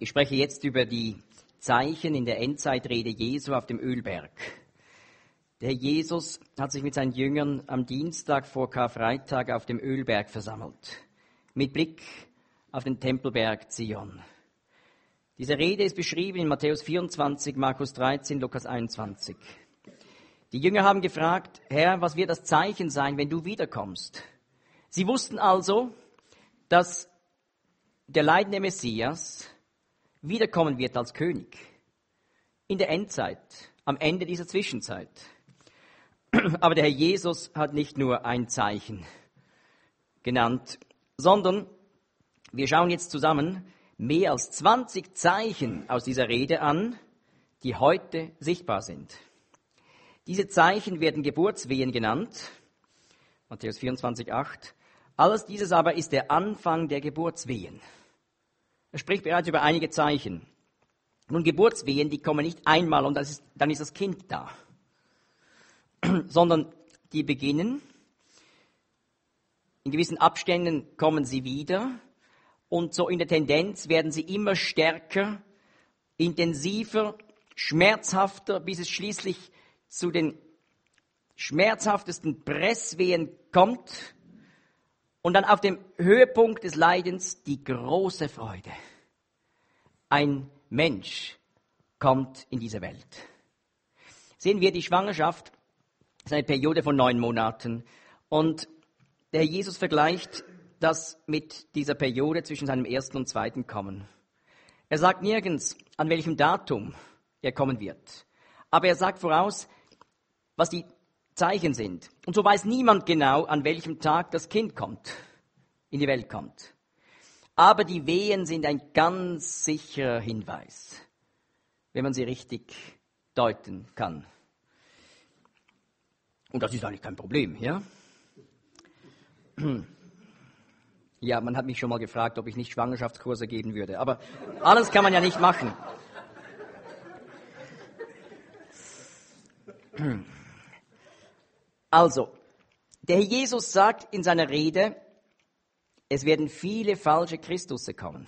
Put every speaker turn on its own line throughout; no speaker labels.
Ich spreche jetzt über die Zeichen in der Endzeitrede Jesu auf dem Ölberg. Der Herr Jesus hat sich mit seinen Jüngern am Dienstag vor Karfreitag auf dem Ölberg versammelt, mit Blick auf den Tempelberg Zion. Diese Rede ist beschrieben in Matthäus 24, Markus 13, Lukas 21. Die Jünger haben gefragt: Herr, was wird das Zeichen sein, wenn du wiederkommst? Sie wussten also, dass der leidende Messias wiederkommen wird als König in der Endzeit, am Ende dieser Zwischenzeit. Aber der Herr Jesus hat nicht nur ein Zeichen genannt, sondern wir schauen jetzt zusammen mehr als 20 Zeichen aus dieser Rede an, die heute sichtbar sind. Diese Zeichen werden Geburtswehen genannt, Matthäus 24, 8. Alles dieses aber ist der Anfang der Geburtswehen. Er spricht bereits über einige Zeichen. Nun, Geburtswehen, die kommen nicht einmal und dann ist das Kind da, sondern die beginnen, in gewissen Abständen kommen sie wieder und so in der Tendenz werden sie immer stärker, intensiver, schmerzhafter, bis es schließlich zu den schmerzhaftesten Presswehen kommt und dann auf dem Höhepunkt des Leidens die große Freude. Ein Mensch kommt in diese Welt. Sehen wir, die Schwangerschaft ist eine Periode von 9 Monaten und der Herr Jesus vergleicht das mit dieser Periode zwischen seinem ersten und zweiten Kommen. Er sagt nirgends, an welchem Datum er kommen wird, aber er sagt voraus, was die Zeichen sind. Und so weiß niemand genau, an welchem Tag das Kind kommt, in die Welt kommt. Aber die Wehen sind ein ganz sicherer Hinweis, wenn man sie richtig deuten kann. Und das ist eigentlich kein Problem, ja? Ja, man hat mich schon mal gefragt, ob ich nicht Schwangerschaftskurse geben würde. Aber alles kann man ja nicht machen. Also, der Herr Jesus sagt in seiner Rede, es werden viele falsche Christusse kommen.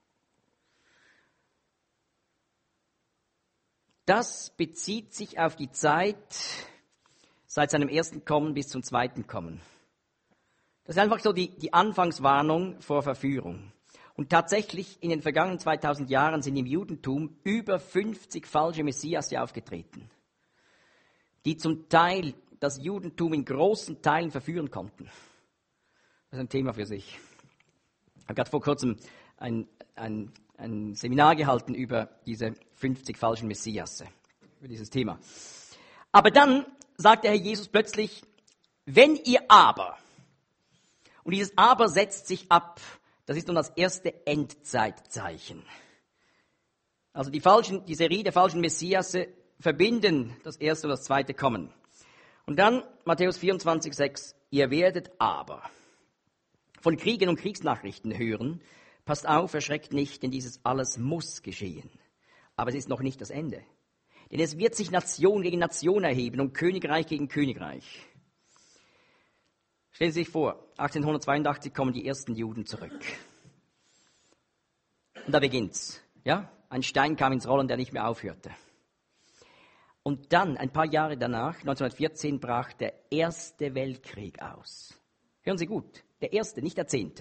Das bezieht sich auf die Zeit seit seinem ersten Kommen bis zum zweiten Kommen. Das ist einfach so die Anfangswarnung vor Verführung. Und tatsächlich in den vergangenen 2000 Jahren sind im Judentum über 50 falsche Messias aufgetreten, die zum Teil das Judentum in großen Teilen verführen konnten. Das ist ein Thema für sich. Ich habe gerade vor kurzem ein Seminar gehalten über diese 50 falschen Messiasse, über dieses Thema. Aber dann sagt der Herr Jesus plötzlich, wenn ihr aber, und dieses aber setzt sich ab, das ist nun das erste Endzeitzeichen. Also die Serie der falschen Messiasse verbinden das erste und das zweite Kommen. Und dann Matthäus 24, 6, ihr werdet aber von Kriegen und Kriegsnachrichten hören. Passt auf, erschreckt nicht, denn dieses alles muss geschehen. Aber es ist noch nicht das Ende. Denn es wird sich Nation gegen Nation erheben und Königreich gegen Königreich. Stellen Sie sich vor, 1882 kommen die ersten Juden zurück. Und da beginnt's. Ja? Ein Stein kam ins Rollen, der nicht mehr aufhörte. Und dann, ein paar Jahre danach, 1914, brach der Erste Weltkrieg aus. Hören Sie gut, der Erste, nicht der 10.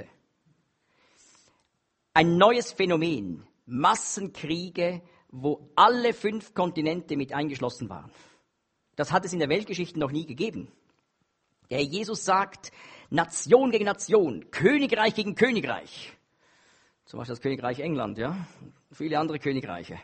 Ein neues Phänomen, Massenkriege, wo alle 5 Kontinente mit eingeschlossen waren. Das hat es in der Weltgeschichte noch nie gegeben. Der Herr Jesus sagt, Nation gegen Nation, Königreich gegen Königreich. Zum Beispiel das Königreich England, ja, und viele andere Königreiche.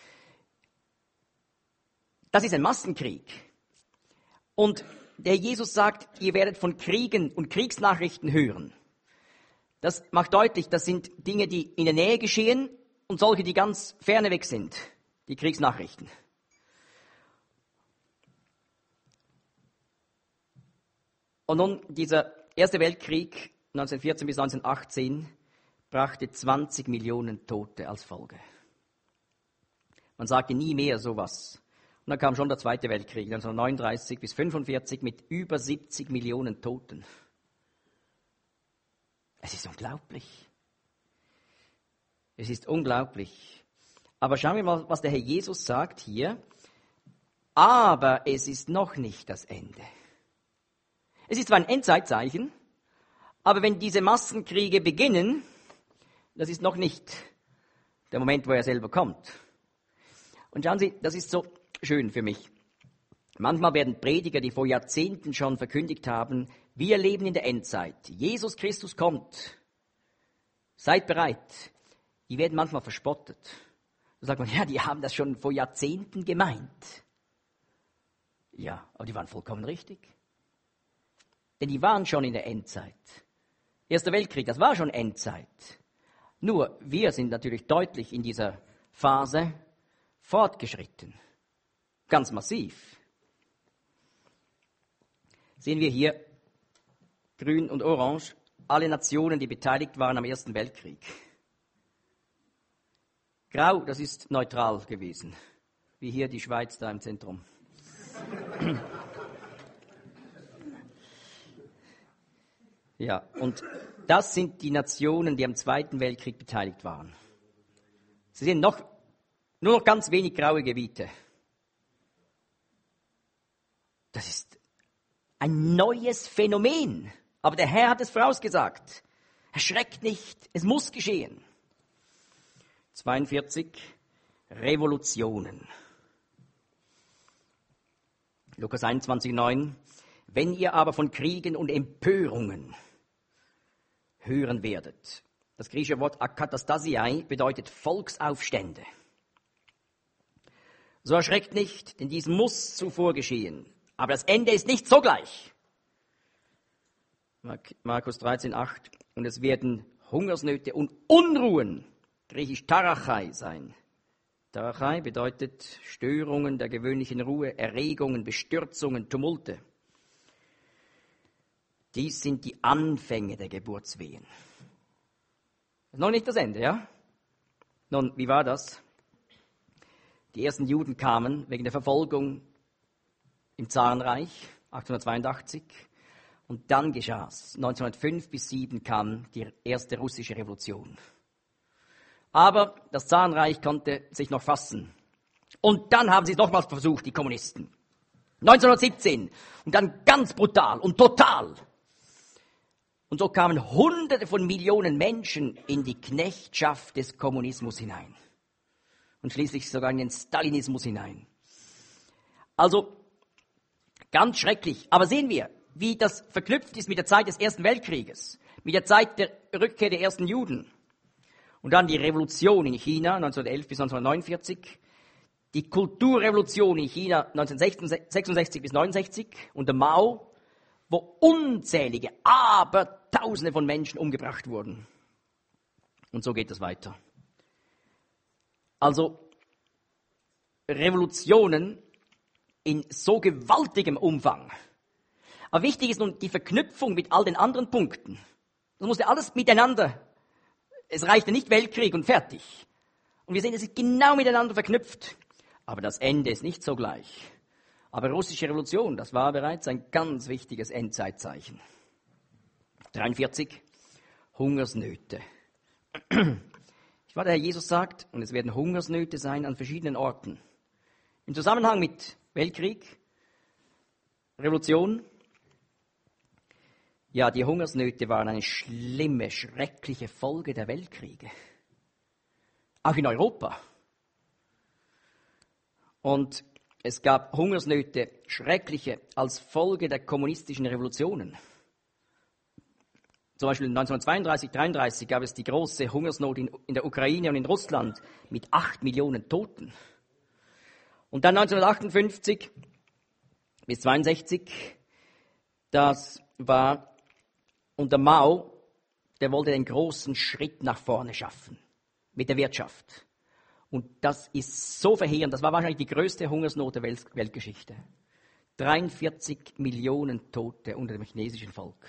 Das ist ein Massenkrieg. Und der Jesus sagt, ihr werdet von Kriegen und Kriegsnachrichten hören. Das macht deutlich, das sind Dinge, die in der Nähe geschehen und solche, die ganz ferne weg sind, die Kriegsnachrichten. Und nun, dieser Erste Weltkrieg 1914 bis 1918 brachte 20 Millionen Tote als Folge. Man sagte nie mehr sowas. Und dann kam schon der Zweite Weltkrieg, 1939 bis 1945 mit über 70 Millionen Toten. Es ist unglaublich. Es ist unglaublich. Aber schauen wir mal, was der Herr Jesus sagt hier. Aber es ist noch nicht das Ende. Es ist zwar ein Endzeitzeichen, aber wenn diese Massenkriege beginnen, das ist noch nicht der Moment, wo er selber kommt. Und schauen Sie, das ist so schön für mich. Manchmal werden Prediger, die vor Jahrzehnten schon verkündigt haben, wir leben in der Endzeit. Jesus Christus kommt. Seid bereit. Die werden manchmal verspottet. Da sagt man, ja, die haben das schon vor Jahrzehnten gemeint. Ja, aber die waren vollkommen richtig. Denn die waren schon in der Endzeit. Erster Weltkrieg, das war schon Endzeit. Nur, wir sind natürlich deutlich in dieser Phase fortgeschritten. Ganz massiv. Sehen wir hier grün und orange, alle Nationen, die beteiligt waren am Ersten Weltkrieg. Grau, das ist neutral gewesen, wie hier die Schweiz da im Zentrum. Ja, und das sind die Nationen, die am Zweiten Weltkrieg beteiligt waren. Sie sehen nur noch ganz wenig graue Gebiete. Das ist ein neues Phänomen. Aber der Herr hat es vorausgesagt. Erschreckt nicht, es muss geschehen. 42 Revolutionen. Lukas 21,9. Wenn ihr aber von Kriegen und Empörungen hören werdet. Das griechische Wort Akatastasiai bedeutet Volksaufstände. So erschreckt nicht, denn dies muss zuvor geschehen. Aber das Ende ist nicht sogleich. Markus 13,8. Und es werden Hungersnöte und Unruhen, griechisch Tarachai, sein. Tarachai bedeutet Störungen der gewöhnlichen Ruhe, Erregungen, Bestürzungen, Tumulte. Dies sind die Anfänge der Geburtswehen. Das ist noch nicht das Ende, ja? Nun, wie war das? Die ersten Juden kamen wegen der Verfolgung im Zarenreich, 1882. Und dann geschah es. 1905 bis 1907 kam die erste russische Revolution. Aber das Zarenreich konnte sich noch fassen. Und dann haben sie es nochmals versucht, die Kommunisten. 1917. Und dann ganz brutal und total. Und so kamen Hunderte von Millionen Menschen in die Knechtschaft des Kommunismus hinein. Und schließlich sogar in den Stalinismus hinein. Also, ganz schrecklich. Aber sehen wir, wie das verknüpft ist mit der Zeit des Ersten Weltkrieges, mit der Zeit der Rückkehr der ersten Juden. Und dann die Revolution in China 1911 bis 1949, die Kulturrevolution in China 1966 bis 1969 unter Mao, wo unzählige, aber Tausende von Menschen umgebracht wurden. Und so geht es weiter. Also Revolutionen in so gewaltigem Umfang. Aber wichtig ist nun die Verknüpfung mit all den anderen Punkten. Das musste alles miteinander. Es reichte nicht Weltkrieg und fertig. Und wir sehen, es ist genau miteinander verknüpft. Aber das Ende ist nicht so gleich. Aber russische Revolution, das war bereits ein ganz wichtiges Endzeitzeichen. 43 Hungersnöte. Der Herr Jesus sagt, und es werden Hungersnöte sein an verschiedenen Orten. Im Zusammenhang mit Weltkrieg, Revolution. Ja, die Hungersnöte waren eine schlimme, schreckliche Folge der Weltkriege. Auch in Europa. Und es gab Hungersnöte, schreckliche, als Folge der kommunistischen Revolutionen. Zum Beispiel 1932, 1933 gab es die große Hungersnot in der Ukraine und in Russland mit 8 Millionen Toten. Und dann 1958 bis 1962, das war unter Mao, der wollte den großen Schritt nach vorne schaffen mit der Wirtschaft. Und das ist so verheerend, das war wahrscheinlich die größte Hungersnot der Weltgeschichte. 43 Millionen Tote unter dem chinesischen Volk.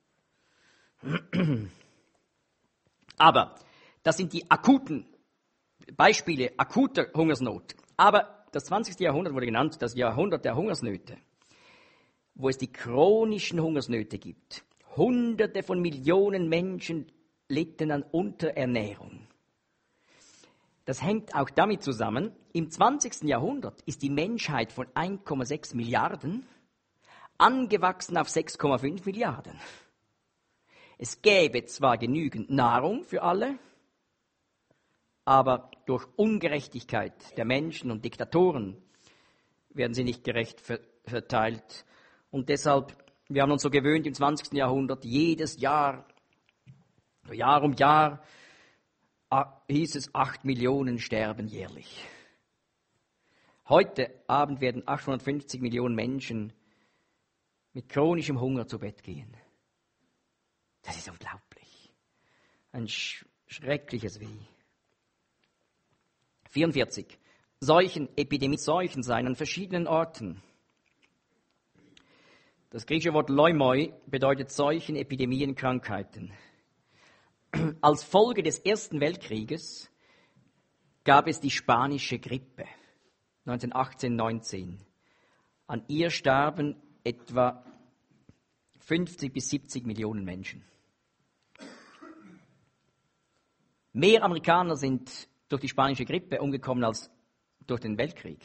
Aber das sind die akuten Beispiele akuter Hungersnot. Aber das 20. Jahrhundert wurde genannt das Jahrhundert der Hungersnöte, wo es die chronischen Hungersnöte gibt. Hunderte von Millionen Menschen litten an Unterernährung. Das hängt auch damit zusammen, im 20. Jahrhundert ist die Menschheit von 1,6 Milliarden angewachsen auf 6,5 Milliarden. Es gäbe zwar genügend Nahrung für alle, aber durch Ungerechtigkeit der Menschen und Diktatoren werden sie nicht gerecht verteilt. Und deshalb, wir haben uns so gewöhnt im 20. Jahrhundert, jedes Jahr um Jahr, hieß es, 8 Millionen sterben jährlich. Heute Abend werden 850 Millionen Menschen mit chronischem Hunger zu Bett gehen. Das ist unglaublich. Ein schreckliches Weh. 44. Epidemie Seuchen sein an verschiedenen Orten. Das griechische Wort Leumoi bedeutet Seuchen, Epidemien, Krankheiten. Als Folge des Ersten Weltkrieges gab es die spanische Grippe 1918-19. An ihr starben etwa 50 bis 70 Millionen Menschen. Mehr Amerikaner sind durch die spanische Grippe umgekommen als durch den Weltkrieg.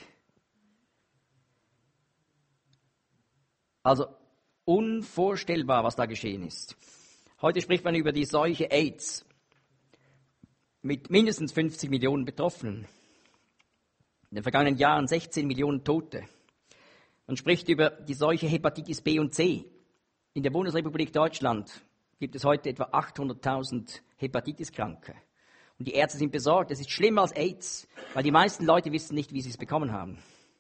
Also unvorstellbar, was da geschehen ist. Heute spricht man über die Seuche AIDS mit mindestens 50 Millionen Betroffenen. In den vergangenen Jahren 16 Millionen Tote. Man spricht über die Seuche Hepatitis B und C. In der Bundesrepublik Deutschland gibt es heute etwa 800.000 Hepatitis-Kranke. Und die Ärzte sind besorgt. Es ist schlimmer als AIDS, weil die meisten Leute wissen nicht, wie sie es bekommen haben.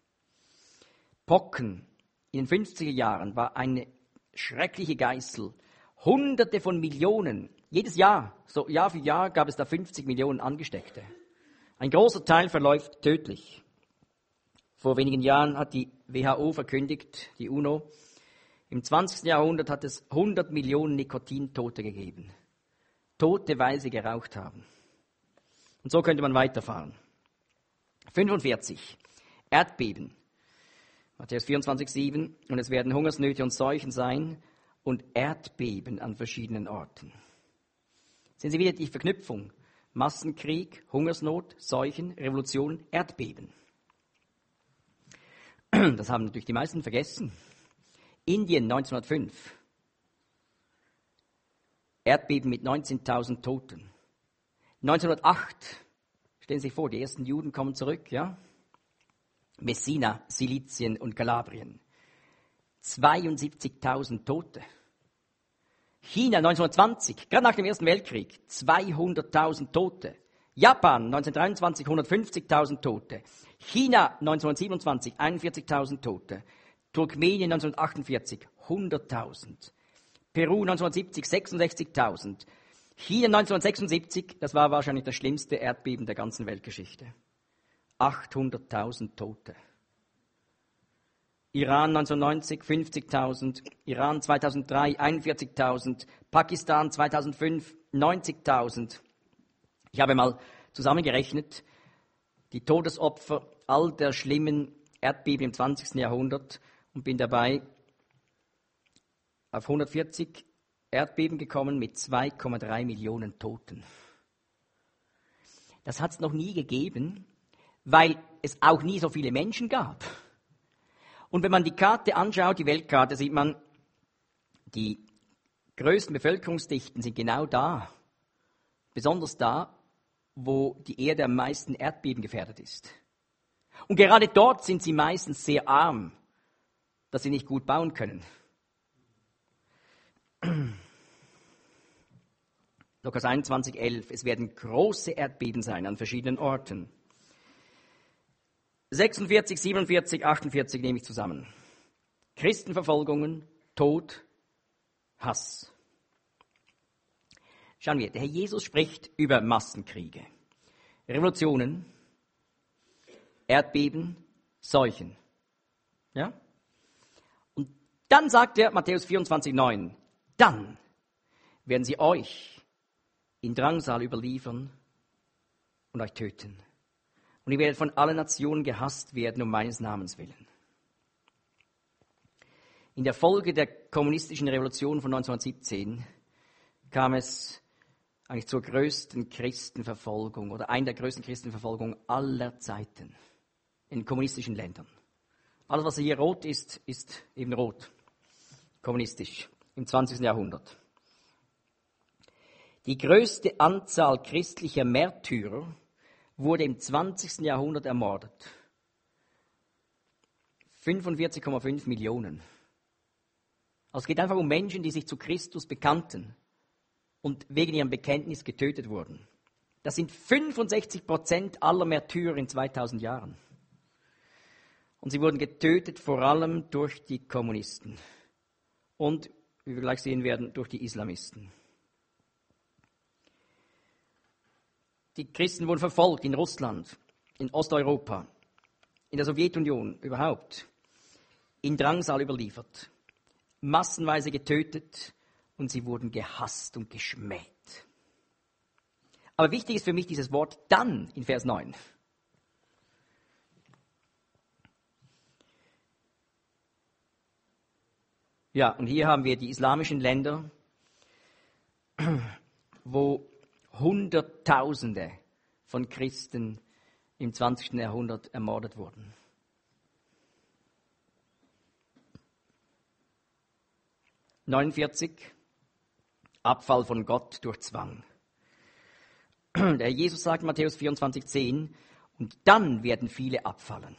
Pocken in den 50er Jahren war eine schreckliche Geißel. Hunderte von Millionen. Jedes Jahr, so Jahr für Jahr, gab es da 50 Millionen Angesteckte. Ein großer Teil verläuft tödlich. Vor wenigen Jahren hat die WHO verkündigt, die UNO, im 20. Jahrhundert hat es 100 Millionen Nikotintote gegeben. Tote, weil sie geraucht haben. Und so könnte man weiterfahren. 45. Erdbeben. Matthäus 24,7. Und es werden Hungersnöte und Seuchen sein und Erdbeben an verschiedenen Orten. Sehen Sie wieder die Verknüpfung. Massenkrieg, Hungersnot, Seuchen, Revolution, Erdbeben. Das haben natürlich die meisten vergessen. Indien 1905. Erdbeben mit 19.000 Toten. 1908, stellen Sie sich vor, die ersten Juden kommen zurück, ja? Messina, Silizien und Kalabrien. 72.000 Tote. China 1920, gerade nach dem Ersten Weltkrieg, 200.000 Tote. Japan 1923, 150.000 Tote. China 1927, 41.000 Tote. Turkmenien 1948, 100.000. Peru 1970, 66.000. China 1976, das war wahrscheinlich das schlimmste Erdbeben der ganzen Weltgeschichte. 800.000 Tote. Iran 1990, 50.000. Iran 2003, 41.000. Pakistan 2005, 90.000. Ich habe mal zusammengerechnet, die Todesopfer all der schlimmen Erdbeben im 20. Jahrhundert und bin dabei auf 140 Erdbeben gekommen mit 2,3 Millionen Toten. Das hat es noch nie gegeben, weil es auch nie so viele Menschen gab. Und wenn man die Karte anschaut, die Weltkarte, sieht man, die größten Bevölkerungsdichten sind genau da. Besonders da, wo die Erde am meisten Erdbeben gefährdet ist. Und gerade dort sind sie meistens sehr arm, dass sie nicht gut bauen können. Lukas 21,11. Es werden große Erdbeben sein an verschiedenen Orten. 46, 47, 48 nehme ich zusammen. Christenverfolgungen, Tod, Hass. Schauen wir, der Herr Jesus spricht über Massenkriege, Revolutionen, Erdbeben, Seuchen. Ja? Und dann sagt er, Matthäus 24,9, dann werden sie euch in Drangsal überliefern und euch töten. Und ihr werdet von allen Nationen gehasst werden um meines Namens willen. In der Folge der kommunistischen Revolution von 1917 kam es eigentlich zur größten Christenverfolgung oder einer der größten Christenverfolgungen aller Zeiten in kommunistischen Ländern. Alles, was hier rot ist, ist eben rot, kommunistisch, im 20. Jahrhundert. Die größte Anzahl christlicher Märtyrer wurde im 20. Jahrhundert ermordet. 45,5 Millionen. Also es geht einfach um Menschen, die sich zu Christus bekannten und wegen ihrem Bekenntnis getötet wurden. Das sind 65% aller Märtyrer in 2000 Jahren. Und sie wurden getötet vor allem durch die Kommunisten und, wie wir gleich sehen werden, durch die Islamisten. Die Christen wurden verfolgt in Russland, in Osteuropa, in der Sowjetunion überhaupt, in Drangsal überliefert, massenweise getötet und sie wurden gehasst und geschmäht. Aber wichtig ist für mich dieses Wort dann in Vers 9. Ja, und hier haben wir die islamischen Länder, wo Hunderttausende von Christen im 20. Jahrhundert ermordet wurden. (49) Abfall von Gott durch Zwang. Der Herr Jesus sagt in Matthäus 24,10, und dann werden viele abfallen.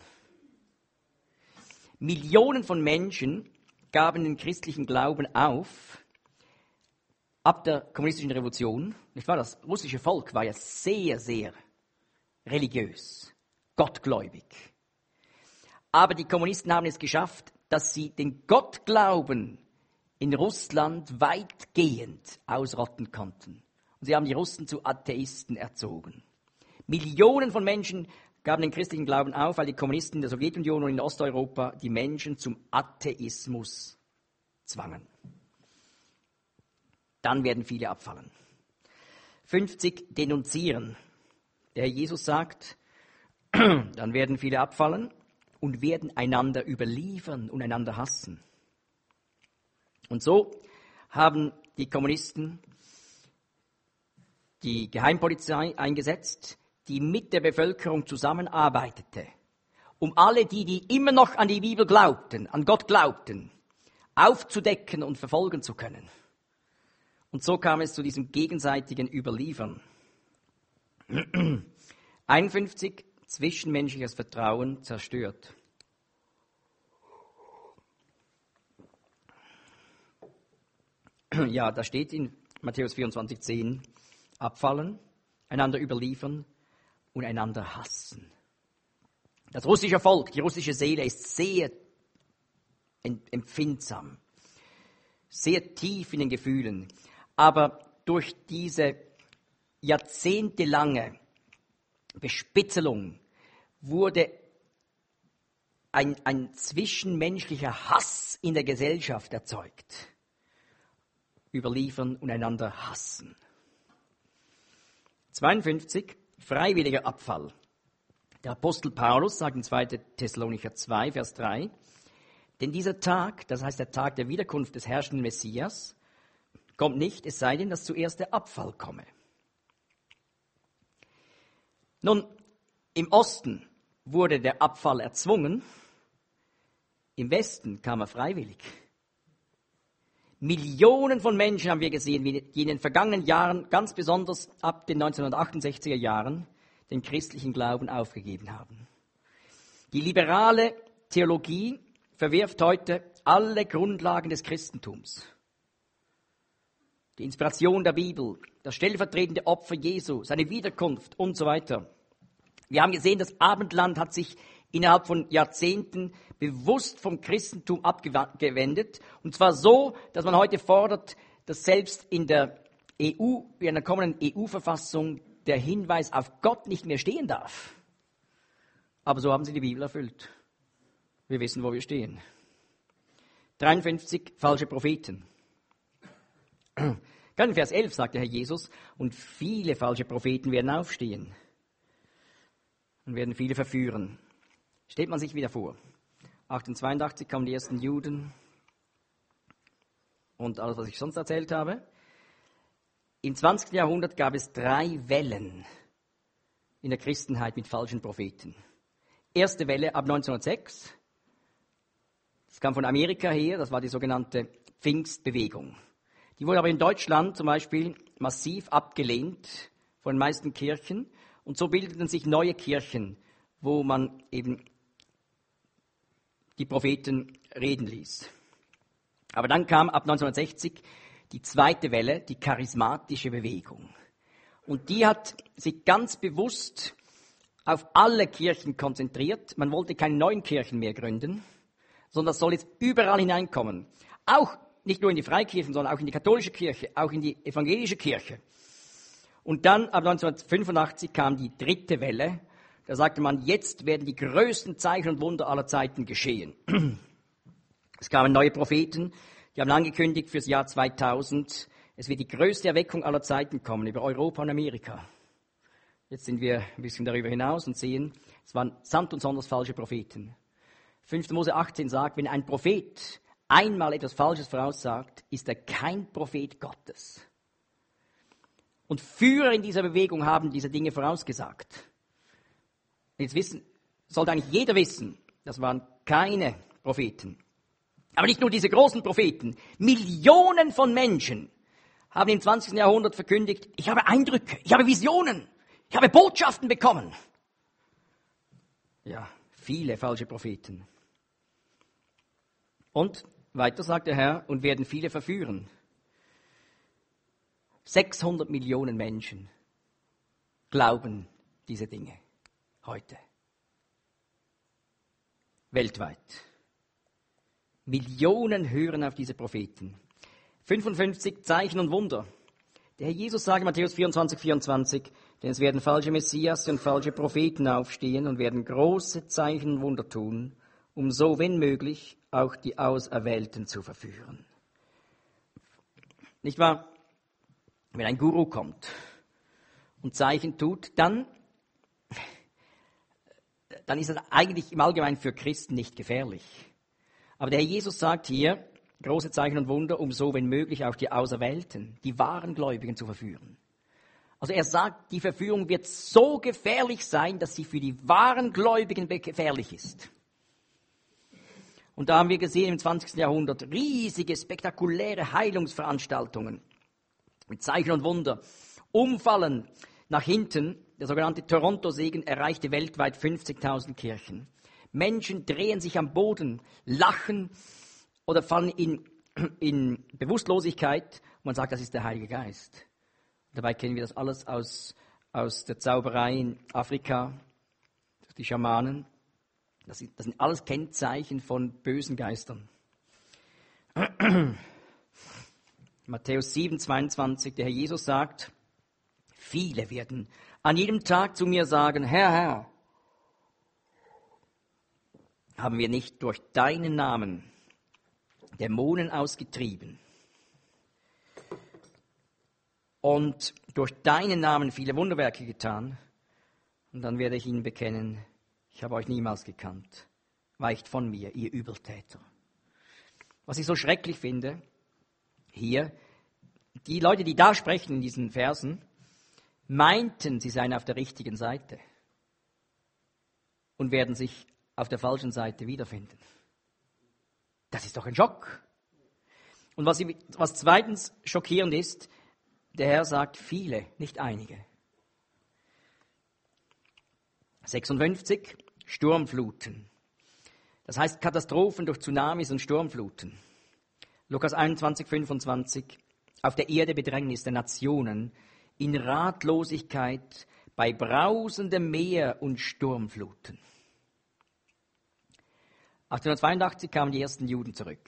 Millionen von Menschen gaben den christlichen Glauben auf, ab der kommunistischen Revolution. Nicht wahr? Das russische Volk war ja sehr, sehr religiös, gottgläubig. Aber die Kommunisten haben es geschafft, dass sie den Gottglauben in Russland weitgehend ausrotten konnten. Und sie haben die Russen zu Atheisten erzogen. Millionen von Menschen gaben den christlichen Glauben auf, weil die Kommunisten in der Sowjetunion und in Osteuropa die Menschen zum Atheismus zwangen. Dann werden viele abfallen. 50 denunzieren. Der Herr Jesus sagt, dann werden viele abfallen und werden einander überliefern und einander hassen. Und so haben die Kommunisten die Geheimpolizei eingesetzt, die mit der Bevölkerung zusammenarbeitete, um alle die immer noch an die Bibel glaubten, an Gott glaubten, aufzudecken und verfolgen zu können. Und so kam es zu diesem gegenseitigen Überliefern. 51, zwischenmenschliches Vertrauen zerstört. Ja, da steht in Matthäus 24,10, abfallen, einander überliefern und einander hassen. Das russische Volk, die russische Seele ist sehr empfindsam, sehr tief in den Gefühlen. Aber durch diese jahrzehntelange Bespitzelung wurde ein zwischenmenschlicher Hass in der Gesellschaft erzeugt. Überliefern und einander hassen. 52, freiwilliger Abfall. Der Apostel Paulus sagt in 2. Thessalonicher 2, Vers 3, denn dieser Tag, das heißt der Tag der Wiederkunft des herrschenden Messias, kommt nicht, es sei denn, dass zuerst der Abfall komme. Nun, im Osten wurde der Abfall erzwungen, im Westen kam er freiwillig. Millionen von Menschen haben wir gesehen, die in den vergangenen Jahren, ganz besonders ab den 1968er Jahren, den christlichen Glauben aufgegeben haben. Die liberale Theologie verwirft heute alle Grundlagen des Christentums. Die Inspiration der Bibel, das stellvertretende Opfer Jesu, seine Wiederkunft und so weiter. Wir haben gesehen, das Abendland hat sich innerhalb von Jahrzehnten bewusst vom Christentum abgewendet. Und zwar so, dass man heute fordert, dass selbst in der EU, in der kommenden EU-Verfassung, der Hinweis auf Gott nicht mehr stehen darf. Aber so haben sie die Bibel erfüllt. Wir wissen, wo wir stehen. 53, falsche Propheten. In Vers 11 sagt der Herr Jesus, und viele falsche Propheten werden aufstehen und werden viele verführen. Stellt man sich wieder vor. 1882 kamen die ersten Juden und alles, was ich sonst erzählt habe. Im 20. Jahrhundert gab es 3 Wellen in der Christenheit mit falschen Propheten. Erste Welle ab 1906. Das kam von Amerika her, das war die sogenannte Pfingstbewegung. Die wurde aber in Deutschland zum Beispiel massiv abgelehnt von den meisten Kirchen. Und so bildeten sich neue Kirchen, wo man eben die Propheten reden ließ. Aber dann kam ab 1960 die zweite Welle, die charismatische Bewegung. Und die hat sich ganz bewusst auf alle Kirchen konzentriert. Man wollte keine neuen Kirchen mehr gründen, sondern das soll jetzt überall hineinkommen. Auch nicht nur in die Freikirchen, sondern auch in die katholische Kirche, auch in die evangelische Kirche. Und dann ab 1985 kam die dritte Welle. Da sagte man, jetzt werden die größten Zeichen und Wunder aller Zeiten geschehen. Es kamen neue Propheten, die haben angekündigt fürs Jahr 2000, es wird die größte Erweckung aller Zeiten kommen über Europa und Amerika. Jetzt sind wir ein bisschen darüber hinaus und sehen, es waren samt und sonders falsche Propheten. 5. Mose 18 sagt, wenn ein Prophet einmal etwas Falsches voraussagt, ist er kein Prophet Gottes. Und Führer in dieser Bewegung haben diese Dinge vorausgesagt. Jetzt sollte eigentlich jeder wissen, das waren keine Propheten. Aber nicht nur diese großen Propheten. Millionen von Menschen haben im 20. Jahrhundert verkündigt, ich habe Eindrücke, ich habe Visionen, ich habe Botschaften bekommen. Ja, viele falsche Propheten. Und weiter sagt der Herr, und werden viele verführen. 600 Millionen Menschen glauben diese Dinge heute. Weltweit. Millionen hören auf diese Propheten. 55 Zeichen und Wunder. Der Herr Jesus sagt in Matthäus 24, 24, denn es werden falsche Messias und falsche Propheten aufstehen und werden große Zeichen und Wunder tun, um so, wenn möglich, auch die Auserwählten zu verführen. Nicht wahr? Wenn ein Guru kommt und Zeichen tut, dann ist das eigentlich im Allgemeinen für Christen nicht gefährlich. Aber der Herr Jesus sagt hier, große Zeichen und Wunder, um so, wenn möglich, auch die Auserwählten, die wahren Gläubigen zu verführen. Also er sagt, die Verführung wird so gefährlich sein, dass sie für die wahren Gläubigen gefährlich ist. Und da haben wir gesehen im 20. Jahrhundert riesige, spektakuläre Heilungsveranstaltungen mit Zeichen und Wunder. Umfallen nach hinten, der sogenannte Toronto-Segen erreichte weltweit 50.000 Kirchen. Menschen drehen sich am Boden, lachen oder fallen in Bewusstlosigkeit. Und man sagt, das ist der Heilige Geist. Dabei kennen wir das alles aus der Zauberei in Afrika, die Schamanen. Das sind alles Kennzeichen von bösen Geistern. Matthäus 7, 22, der Herr Jesus sagt, viele werden an jedem Tag zu mir sagen, Herr, Herr, haben wir nicht durch deinen Namen Dämonen ausgetrieben und durch deinen Namen viele Wunderwerke getan? Und dann werde ich ihnen bekennen, ich habe euch niemals gekannt. Weicht von mir, ihr Übeltäter. Was ich so schrecklich finde, hier, die Leute, die da sprechen in diesen Versen, meinten, sie seien auf der richtigen Seite und werden sich auf der falschen Seite wiederfinden. Das ist doch ein Schock. Und was zweitens schockierend ist, der Herr sagt viele, nicht einige. 56, Sturmfluten. Das heißt Katastrophen durch Tsunamis und Sturmfluten. Lukas 21, 25. Auf der Erde Bedrängnis der Nationen, in Ratlosigkeit, bei brausendem Meer und Sturmfluten. 1882 kamen die ersten Juden zurück.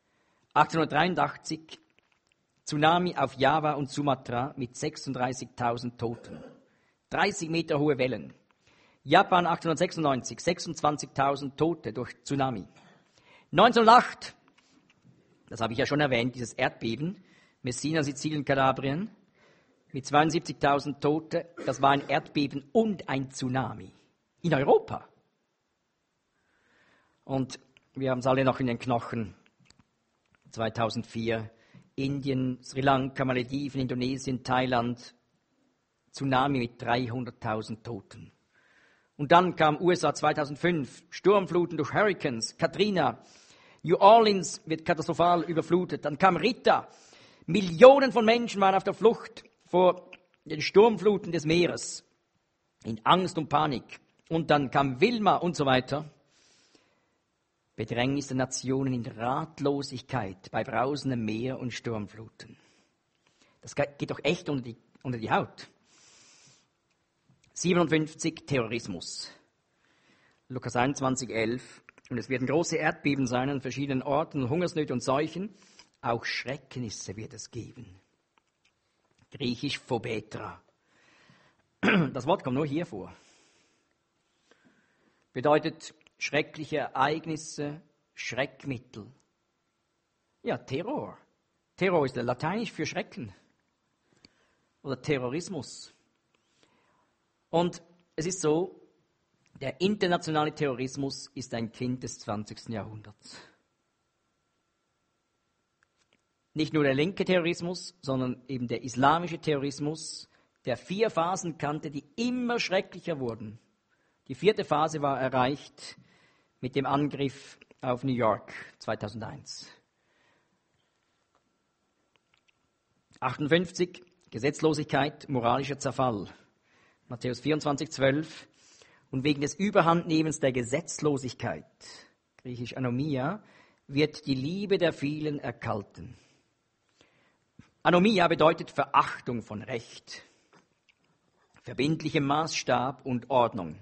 1883 Tsunami auf Java und Sumatra mit 36.000 Toten. 30 Meter hohe Wellen. Japan 1896, 26.000 Tote durch Tsunami. 1908, das habe ich ja schon erwähnt, dieses Erdbeben, Messina, Sizilien, Kalabrien, mit 72.000 Tote, das war ein Erdbeben und ein Tsunami. In Europa. Und wir haben es alle noch in den Knochen. 2004 Indien, Sri Lanka, Malediven, Indonesien, Thailand, Tsunami mit 300.000 Toten. Und dann kam USA 2005, Sturmfluten durch Hurricanes, Katrina, New Orleans wird katastrophal überflutet. Dann kam Rita, Millionen von Menschen waren auf der Flucht vor den Sturmfluten des Meeres, in Angst und Panik. Und dann kam Wilma und so weiter. Bedrängnis der Nationen in Ratlosigkeit bei brausendem Meer und Sturmfluten. Das geht doch echt unter die Haut. 57 Terrorismus. Lukas 21, 11. Und es werden große Erdbeben sein an verschiedenen Orten, Hungersnöte und Seuchen. Auch Schrecknisse wird es geben. Griechisch Phobetra. Das Wort kommt nur hier vor. Bedeutet schreckliche Ereignisse, Schreckmittel. Ja, Terror. Terror ist lateinisch für Schrecken. Oder Terrorismus. Und es ist so, der internationale Terrorismus ist ein Kind des 20. Jahrhunderts. Nicht nur der linke Terrorismus, sondern eben der islamische Terrorismus, der 4 Phasen kannte, die immer schrecklicher wurden. Die 4. Phase war erreicht mit dem Angriff auf New York 2001. 58, Gesetzlosigkeit, moralischer Zerfall. Matthäus 24, 12. Und wegen des Überhandnehmens der Gesetzlosigkeit, griechisch Anomia, wird die Liebe der vielen erkalten. Anomia bedeutet Verachtung von Recht, verbindlichem Maßstab und Ordnung.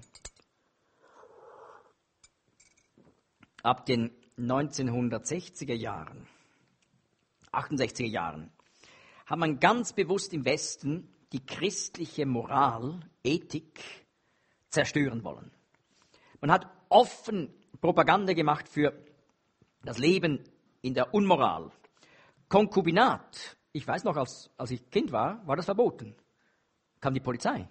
Ab den 1960er Jahren, 68er Jahren, hat man ganz bewusst im Westen die christliche Moral, Ethik zerstören wollen. Man hat offen Propaganda gemacht für das Leben in der Unmoral. Konkubinat, ich weiß noch, als ich Kind war das verboten. Kam die Polizei.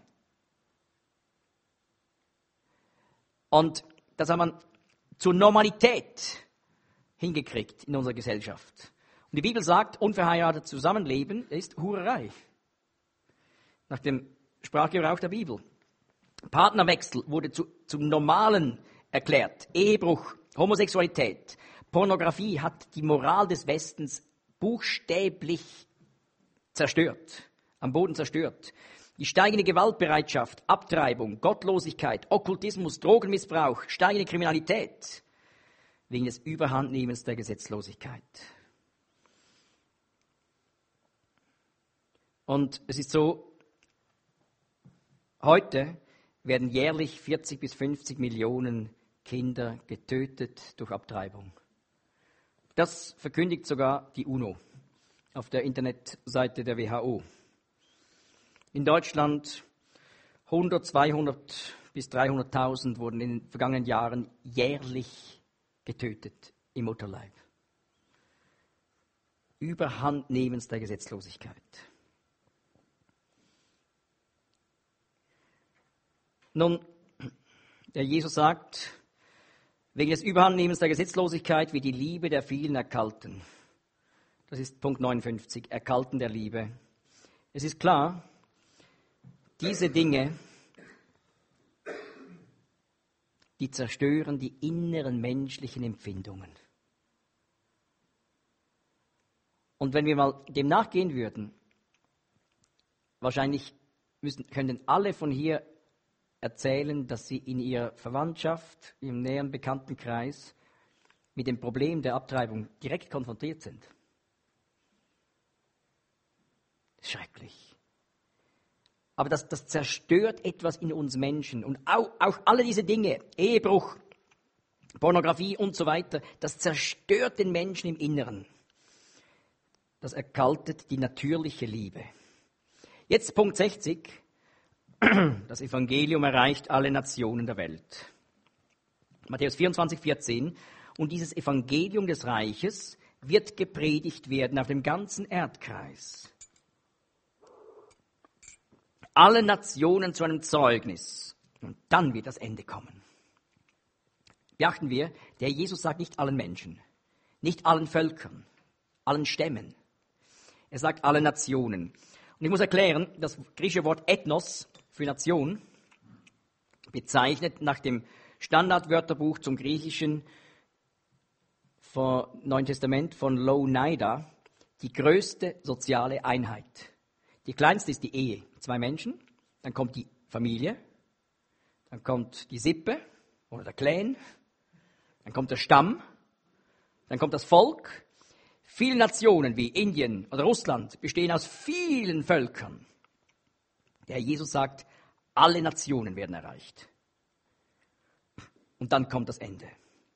Und das hat man zur Normalität hingekriegt in unserer Gesellschaft. Und die Bibel sagt, unverheiratet Zusammenleben ist Hurerei. Nach dem Sprachgebrauch der Bibel. Partnerwechsel wurde zum Normalen erklärt. Ehebruch, Homosexualität, Pornografie hat die Moral des Westens buchstäblich zerstört, am Boden zerstört. Die steigende Gewaltbereitschaft, Abtreibung, Gottlosigkeit, Okkultismus, Drogenmissbrauch, steigende Kriminalität wegen des Überhandnehmens der Gesetzlosigkeit. Und es ist so, heute werden jährlich 40 bis 50 Millionen Kinder getötet durch Abtreibung. Das verkündigt sogar die UNO auf der Internetseite der WHO. In Deutschland 100, 200 bis 300.000 wurden in den vergangenen Jahren jährlich getötet im Mutterleib. Überhandnehmens der Gesetzlosigkeit. Nun, der Jesus sagt, wegen des Überhandnehmens der Gesetzlosigkeit wird die Liebe der vielen erkalten. Das ist Punkt 59, Erkalten der Liebe. Es ist klar, diese Dinge, die zerstören die inneren menschlichen Empfindungen. Und wenn wir mal dem nachgehen würden, wahrscheinlich könnten alle von hier erzählen, dass sie in ihrer Verwandtschaft, im näheren Bekanntenkreis mit dem Problem der Abtreibung direkt konfrontiert sind. Schrecklich. Aber das zerstört etwas in uns Menschen. Und auch alle diese Dinge, Ehebruch, Pornografie und so weiter, das zerstört den Menschen im Inneren. Das erkaltet die natürliche Liebe. Jetzt Punkt 60. Das Evangelium erreicht alle Nationen der Welt. Matthäus 24, 14. Und dieses Evangelium des Reiches wird gepredigt werden auf dem ganzen Erdkreis. Alle Nationen zu einem Zeugnis. Und dann wird das Ende kommen. Beachten wir, der Jesus sagt nicht allen Menschen, nicht allen Völkern, allen Stämmen. Er sagt alle Nationen. Und ich muss erklären, das griechische Wort Ethnos für Nation bezeichnet nach dem Standardwörterbuch zum Griechischen vom Neuen Testament von Lounaida die größte soziale Einheit. Die kleinste ist die Ehe, 2 Menschen, dann kommt die Familie, dann kommt die Sippe oder der Clan, dann kommt der Stamm, dann kommt das Volk. Viele Nationen wie Indien oder Russland bestehen aus vielen Völkern. Der Herr Jesus sagt, alle Nationen werden erreicht. Und dann kommt das Ende.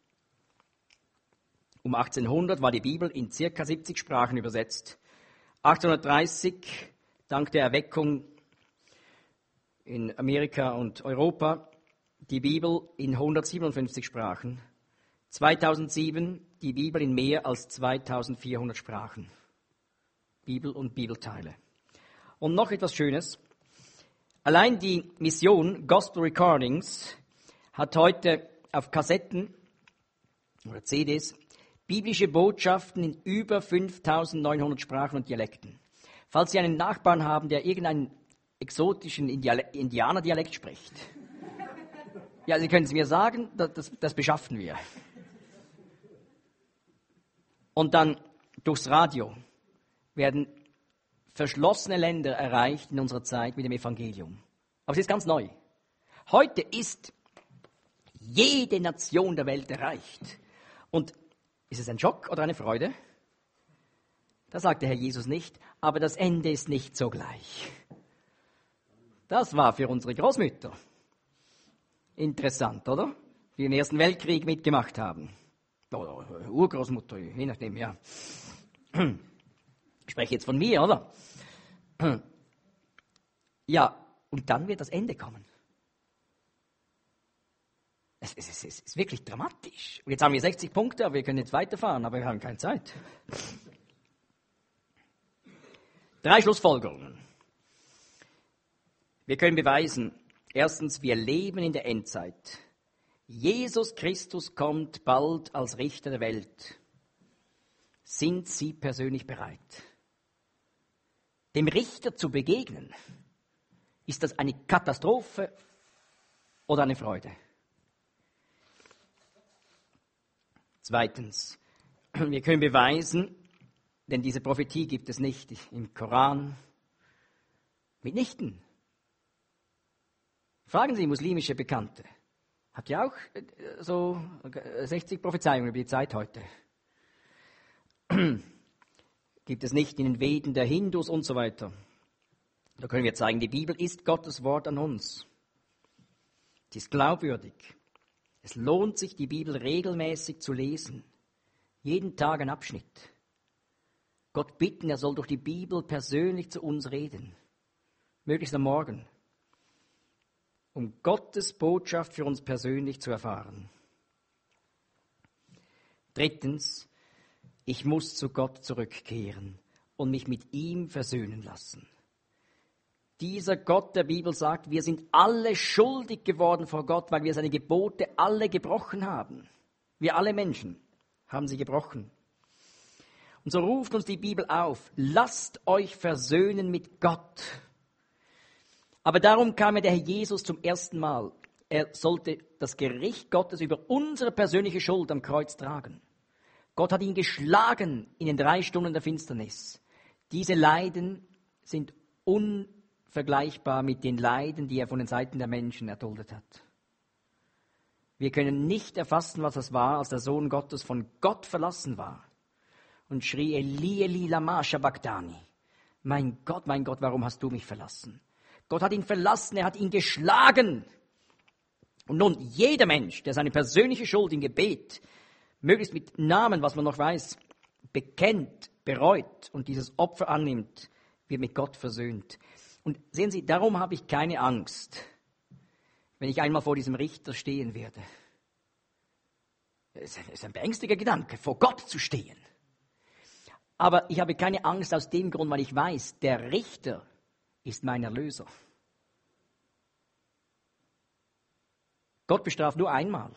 Um 1800 war die Bibel in ca. 70 Sprachen übersetzt. 1830, dank der Erweckung in Amerika und Europa, die Bibel in 157 Sprachen. 2007 die Bibel in mehr als 2400 Sprachen. Bibel und Bibelteile. Und noch etwas Schönes. Allein die Mission Gospel Recordings hat heute auf Kassetten oder CDs biblische Botschaften in über 5900 Sprachen und Dialekten. Falls Sie einen Nachbarn haben, der irgendeinen exotischen Indianerdialekt spricht, ja, Sie können es mir sagen, das beschaffen wir. Und dann durchs Radio werden verschlossene Länder erreicht in unserer Zeit mit dem Evangelium. Aber es ist ganz neu. Heute ist jede Nation der Welt erreicht. Und ist es ein Schock oder eine Freude? Das sagt der Herr Jesus nicht, aber das Ende ist nicht sogleich. Das war für unsere Großmütter interessant, oder? Die den Ersten Weltkrieg mitgemacht haben. Oder Urgroßmutter, je nachdem, ja. Ich spreche jetzt von mir, oder? Ja, und dann wird das Ende kommen. Es ist wirklich dramatisch. Und jetzt haben wir 60 Punkte, aber wir können jetzt weiterfahren, aber wir haben keine Zeit. 3 Schlussfolgerungen. Wir können beweisen, erstens, wir leben in der Endzeit. Jesus Christus kommt bald als Richter der Welt. Sind Sie persönlich bereit? Dem Richter zu begegnen, ist das eine Katastrophe oder eine Freude? Zweitens, wir können beweisen, denn diese Prophetie gibt es nicht im Koran, mitnichten. Fragen Sie muslimische Bekannte. Habt ihr auch so 60 Prophezeiungen über die Zeit heute? Gibt es nicht in den Veden der Hindus und so weiter. Da können wir zeigen, die Bibel ist Gottes Wort an uns. Sie ist glaubwürdig. Es lohnt sich, die Bibel regelmäßig zu lesen. Jeden Tag ein Abschnitt. Gott bitten, er soll durch die Bibel persönlich zu uns reden. Möglichst am Morgen. Um Gottes Botschaft für uns persönlich zu erfahren. Drittens, ich muss zu Gott zurückkehren und mich mit ihm versöhnen lassen. Dieser Gott der Bibel sagt, wir sind alle schuldig geworden vor Gott, weil wir seine Gebote alle gebrochen haben. Wir alle Menschen haben sie gebrochen. Und so ruft uns die Bibel auf, lasst euch versöhnen mit Gott. Aber darum kam ja der Herr Jesus zum ersten Mal. Er sollte das Gericht Gottes über unsere persönliche Schuld am Kreuz tragen. Gott hat ihn geschlagen in den 3 Stunden der Finsternis. Diese Leiden sind unvergleichbar mit den Leiden, die er von den Seiten der Menschen erduldet hat. Wir können nicht erfassen, was es war, als der Sohn Gottes von Gott verlassen war und schrie, Eli, Eli, lama sabachthani. Mein Gott, warum hast du mich verlassen? Gott hat ihn verlassen, er hat ihn geschlagen. Und nun, jeder Mensch, der seine persönliche Schuld im Gebet, möglichst mit Namen, was man noch weiß, bekennt, bereut und dieses Opfer annimmt, wird mit Gott versöhnt. Und sehen Sie, darum habe ich keine Angst, wenn ich einmal vor diesem Richter stehen werde. Es ist ein beängstigender Gedanke, vor Gott zu stehen. Aber ich habe keine Angst aus dem Grund, weil ich weiß, der Richter ist mein Erlöser. Gott bestraft nur einmal.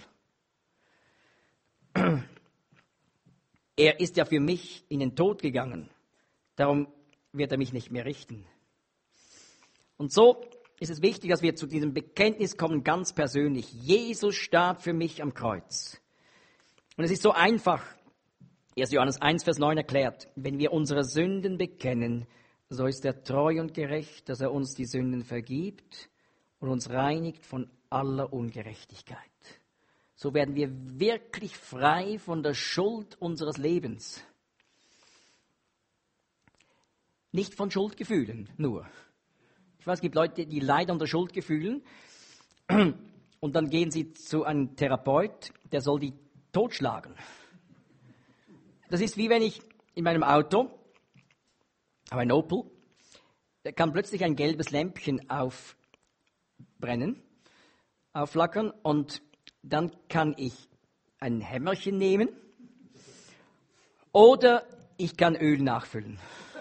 Er ist ja für mich in den Tod gegangen. Darum wird er mich nicht mehr richten. Und so ist es wichtig, dass wir zu diesem Bekenntnis kommen, ganz persönlich. Jesus starb für mich am Kreuz. Und es ist so einfach, 1. Johannes 1, Vers 9 erklärt, wenn wir unsere Sünden bekennen, so ist er treu und gerecht, dass er uns die Sünden vergibt und uns reinigt von aller Ungerechtigkeit. So werden wir wirklich frei von der Schuld unseres Lebens. Nicht von Schuldgefühlen nur. Ich weiß, es gibt Leute, die leiden unter Schuldgefühlen und dann gehen sie zu einem Therapeut, der soll die totschlagen. Das ist wie wenn ich in meinem Auto, habe ein Opel, da kann plötzlich ein gelbes Lämpchen aufflackern und dann kann ich ein Hämmerchen nehmen oder ich kann Öl nachfüllen.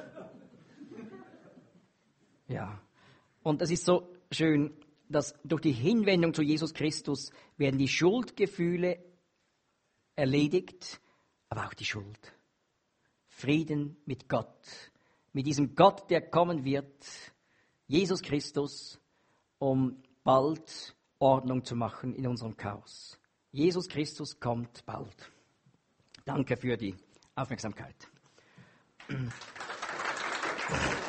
Ja, und das ist so schön, dass durch die Hinwendung zu Jesus Christus werden die Schuldgefühle erledigt, aber auch die Schuld. Frieden mit Gott, mit diesem Gott, der kommen wird, Jesus Christus, um bald Ordnung zu machen in unserem Chaos. Jesus Christus kommt bald. Danke für die Aufmerksamkeit.